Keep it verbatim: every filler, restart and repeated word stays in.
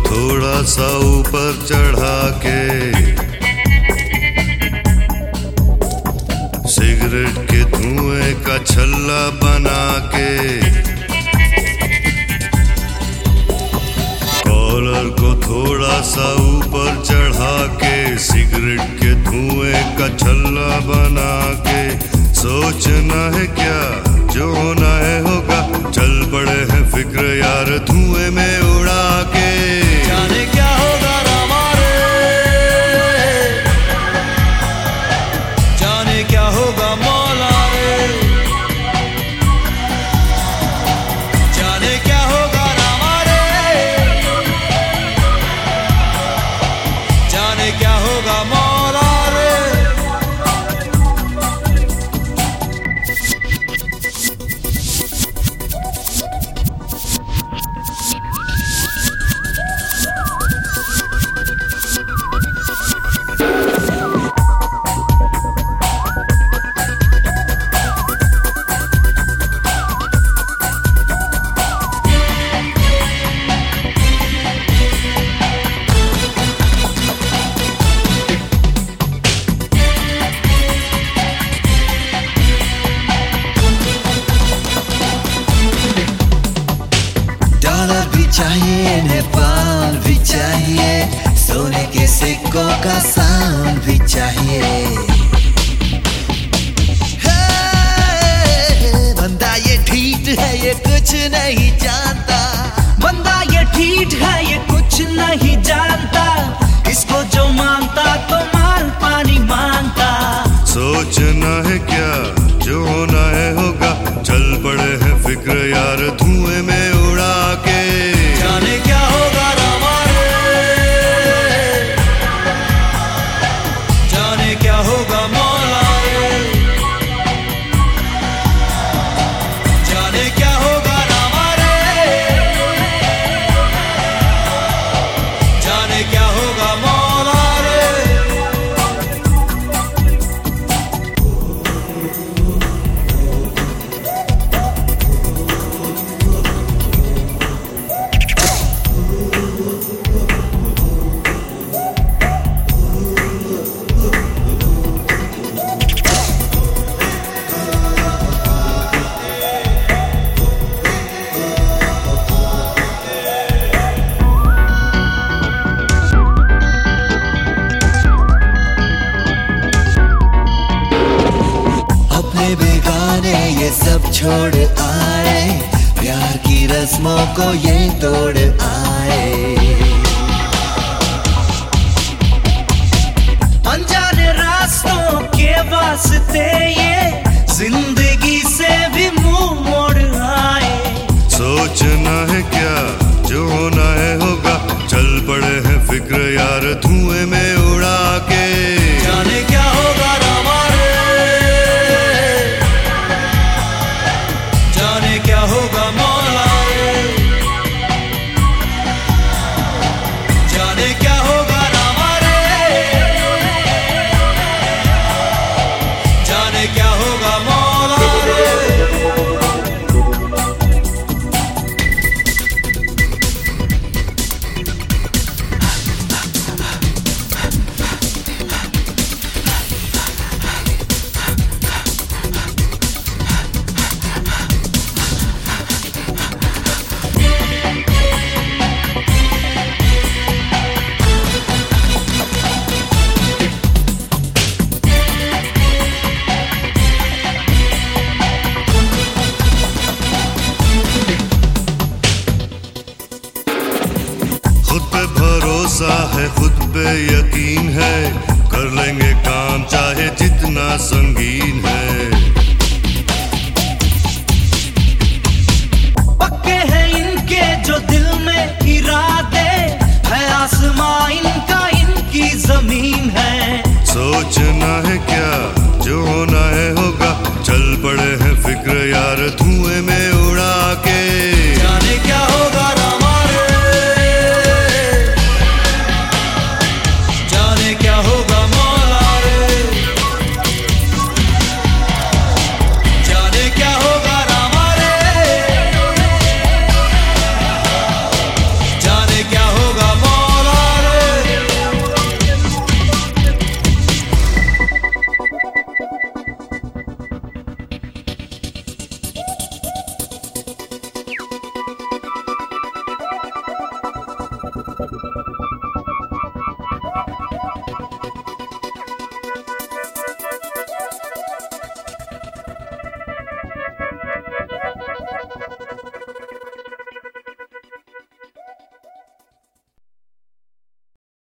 थोड़ा सा ऊपर चढ़ा के, सिगरेट के धुएं का छल्ला बना के, कॉलर को थोड़ा सा ऊपर चढ़ा के, सिगरेट के धुएं का छल्ला बना के, सोचना है क्या जो होना है होगा, चल पड़े हैं फिक्र यार धुएं में उड़ा के। जाने क्या होगा हमारे, जाने क्या होगा मौला रे, जाने क्या होगा हमारे, जाने क्या होगा मौला रे। डॉलर भी चाहिए, नेपाल भी चाहिए, सोने के सिक्कों का साउंड भी चाहिए। हे, बंदा ये ठीक है ये कुछ नहीं जानता, बंदा ये ठीक है ये कुछ नहीं जानता, इसको जो मानता तो माल पानी मांगता। सोचना है क्या जो होना है होगा, चल पड़े हैं फिक्र यार धुएं में उड़ा के। जाने क्या होगा हमारे, जाने क्या होगा मौला रे, जाने क्या होगा हमारे, जाने क्या होगा मौला रे। बेगाने ये सब छोड़ आए, प्यार की रस्मों को ये तोड़ आए। अनजाने रास्तों के वास्ते ये जिंदगी से भी मुंह मोड़ आए। सोचना है क्या जो होना है होगा, चल पड़े हैं फिक्र यार धुएं में उड़ा के। जाने क्या होगा हमारे, जाने क्या होगा मौला रे, जाने क्या होगा हमारे, जाने क्या होगा मौला रे। खुद पे भरोसा है, खुद पे यकीन है, कर लेंगे काम चाहे जितना संगीन है।